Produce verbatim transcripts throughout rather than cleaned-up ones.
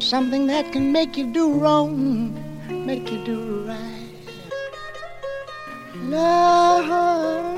Something that can make you do wrong, make you do right. Love.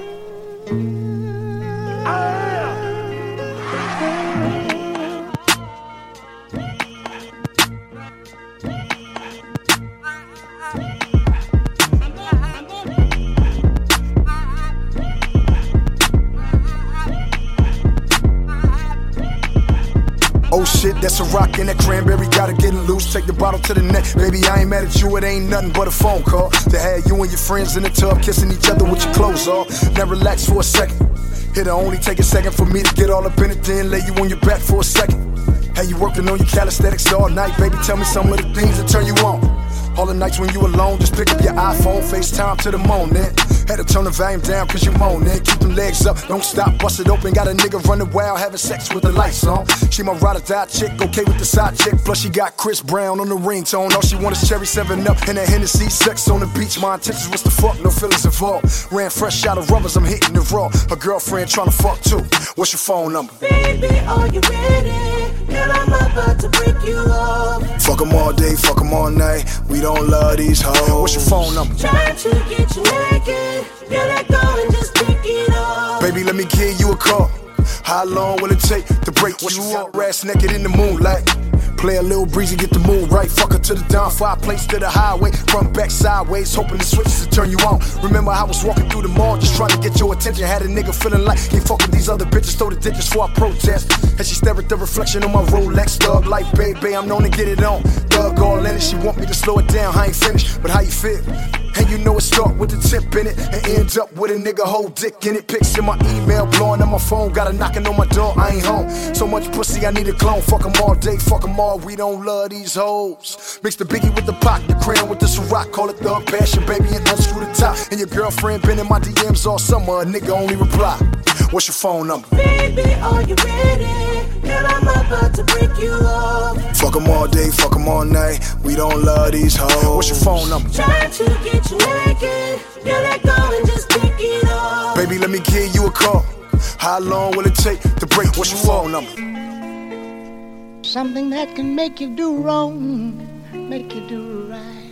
Oh shit, that's a rock in that cranberry, gotta get it loose, take the bottle to the neck. Baby, I ain't mad at you, it ain't nothing but a phone call. To have you and your friends in the tub, kissing each other with your clothes off. Now relax for a second. It'll only take a second for me to get all up in it, then lay you on your back for a second. Hey, you working on your calisthenics all night, baby, tell me some of the things that turn you on. All the nights when you alone, just pick up your iPhone, FaceTime to the morning. Had to turn the volume down cause you moaning. Keep them legs up, don't stop, bust it open. Got a nigga running wild, having sex with the lights on. She my ride or die chick, okay with the side chick. Plus she got Chris Brown on the ringtone. All she want is cherry seven up and that Hennessy. Sex on the beach, my intentions was to fuck, no feelings involved. Ran fresh out of rubbers, I'm hitting it raw. Her girlfriend tryna fuck too. What's your phone number? Baby, are you ready? Girl, I'm about to break you off. Fuck 'em all day, fuck 'em all night. We don't love these hoes. What's your phone number? Trying to get you naked. Girl, let go and just take it off. Baby, let me give you a call. How long will it take to break you up? Ass naked in the moonlight. Play a little breezy, get the mood right. Fuck her to the down, fireplace to the highway. Front, back, sideways, hoping the switches to turn you on. Remember I was walking through the mall, just trying to get your attention. Had a nigga feeling like he fucking these other bitches, throw the digits for I protest. And she stared at the reflection on my Rolex. Thug like, baby, I'm known to get it on. Thug all in it, she want me to slow it down. I ain't finished, but how you feel? And you know it start with the tip in it and ends up with a nigga whole dick in it. Pics in my email, blowing on my phone, got a knocking on my door, I ain't home. So much pussy, I need a clone. Fuck 'em all day, fuck 'em all, we don't love these hoes. Mix the Biggie with the Pac, the Crown with the Ciroc. Call it Thug Passion, baby, and unscrew the top. And your girlfriend been in my D Ms all summer, a nigga only reply. What's your phone number? Baby, are you ready? Girl, I'm about to break you off. Fuck 'em all day, fuck 'em all night. We don't love these hoes. What's your phone number? Trying to get you naked. Girl, let go and just take it off. Baby, let me give you a call. How long will it take to break? What's your phone number? Something that can make you do wrong, make you do right.